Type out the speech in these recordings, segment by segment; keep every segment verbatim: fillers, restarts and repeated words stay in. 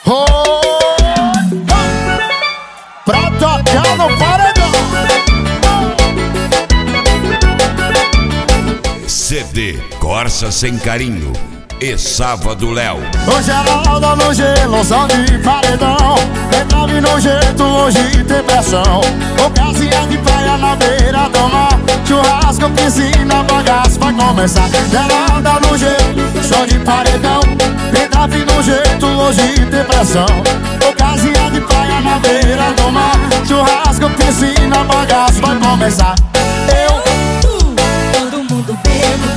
Oh, pra tocar no paredão. C D Corsa Sem Carinho e Sábado Léo. Hoje ela anda no gelo, som de paredão. Entrave no jeito, hoje tem pressão. Ocasião de praia na beira do mar. Churrasco, piscina, bagaço vai começar. Ela anda no gelo, som de paredão. Entrave no jeito, hoje tem pressão. Ocasião de praia na beira do mar. Churrasco, piscina, bagaço vai começar. Eu, todo mundo bebo.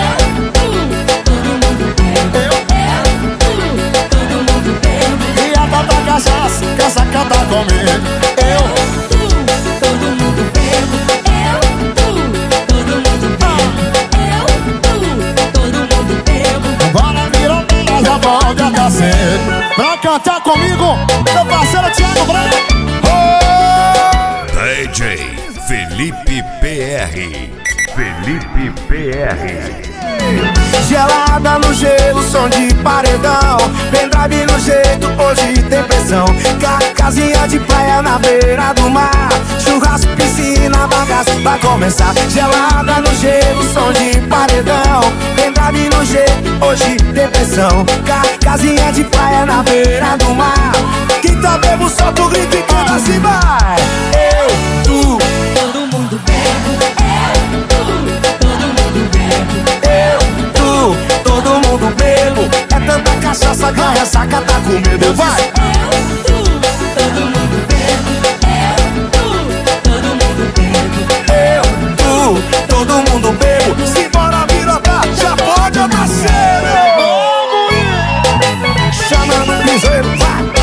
Cachaça, caça cantar comigo. Eu, tu, todo mundo bebo. Eu, tu, todo mundo bebo. Eu, tu, todo mundo bebo. Bora virar, já pode até cedo. Pra cantar comigo, meu parceiro Thiago Branco. Oh! D J Felipe P R. Felipe P R. Gelada no gelo, som de paredão. Pendrive no jeito, hoje tem pressão. Ca Casinha de praia na beira do mar. Churrasco, piscina, bagaço vai começar. Gelada no gelo, som de paredão. Pendrive no jeito, hoje tem pressão. Ca Casinha de praia na beira do mar. Quem tá bebo, solta o grito e canta assim, vai. Eu, tu, todo mundo bebe. Eu, tu, todo mundo bebe. eu, tu, todo mundo bebo. É tanta cachaça que a ressaca tá com medo. Vai! Eu, tu, todo mundo bebe. Eu, tu, todo mundo bebe. Eu, tu, todo mundo bebo. Simbora virotar, já pode acontecer. Chama no piseiro, vai!